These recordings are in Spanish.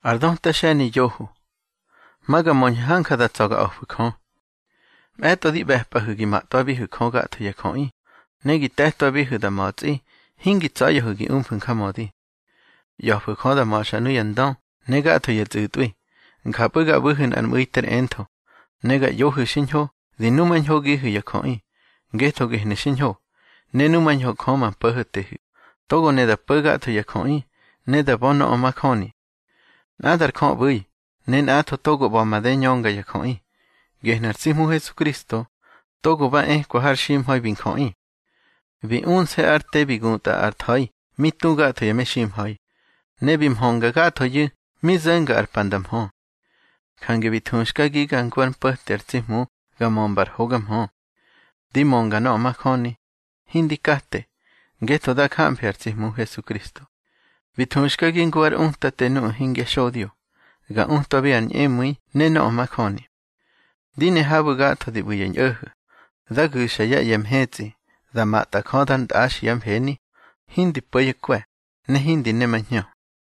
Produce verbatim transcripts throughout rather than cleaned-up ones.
Ardon ta shani yohu. Maga mon hanka da tsoga ofu kon. Eto di behpa hugi ma tobi hu konga to ya koi. Negi te tobi hu da motsi. Hingi tsoya hugi umpun kamodi. Yofu kon da ma shanu yandon. Nega to ya zutui. Nkapuga buhun an muiter ento. Nega yohu shinho. Di numan hogi hu ya koi. Geto gihne shinho. Ne numan ho koma pahute hu. Togo ne da puga to ya koi. Ne da bono o makoni. Nadar kon bui. Nen ato togo ba made nyonga ya koi. Gehnar simu Jesucristo. Togo ba eh kwa har shim hoi bin koi. Vi un se arte bigunta art hoi. Mitu gato ya me shim hoi. Ne bim honga gato yu. Mi zenga ar pandam ho. Kange vitunshka gigan kwan pahter simu. Gamon bar hogam ho. Di monga no makoni. Hindi kate. Geto da kamper simu Jesucristo. Vitunshka ginguar unta tenu hinge shodio. Ga unta bian emui ne no makoni. Dine habu gato di buyen yohu. Da gusha ya yem hezi. Da mata kodan dash yam heni. Hindi poye kwe. Ne hindi ne manyo.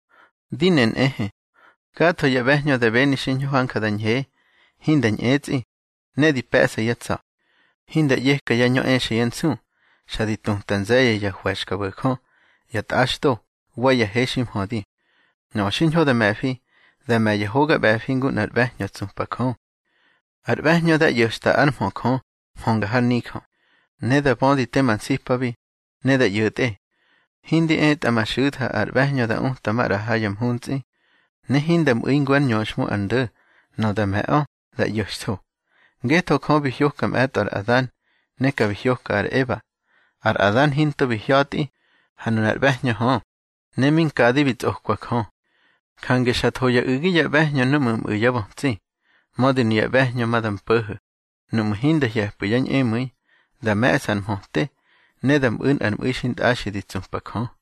Dinen ehe. Gato ya behnyo de beni shinyo hanka dan ye. Hindan ezi. Ne di pesa yatsa. Hinda yehka ya nyo eshe yansu. Shaditun tanzeye ya hueshka weko. Yat ashto. Waya heshim hodi. No shinyo de mefi. Da me yehoga befingun at behnyo tsumpa ko. At behnyo da yoshta armo ko. Monga har niko. Ne da bondi teman sipabi. Ne da yute. Hindi et amashudha at behnyo da unta mara hayam hunzi. Ne hinda muingwan nyoshmu ande. No da meo da yoshto. Geto ko bihyokam et ar adan. Neka bihyoka ar eva. Ar adan hinto bihyoti. Hanun at behnyo ho. Ne min kadi bit okwa ko. Kange shatoya ugi ya behnyo numum uyabonzi. Modin ya behnyo madam puhu. Num hinda ya puyan emui. Da mesan mohte. Nedam un an uishind ashidit zumpakon.